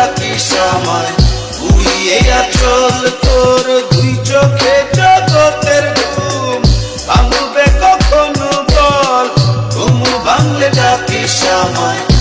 ডাকিস আমায়। উড়িয়ে আচল তোর দুই চোখে জগতের ঘুম ভাঙবে কখনো বল, ঘুম ভাঙলে ডাকিস আমায়।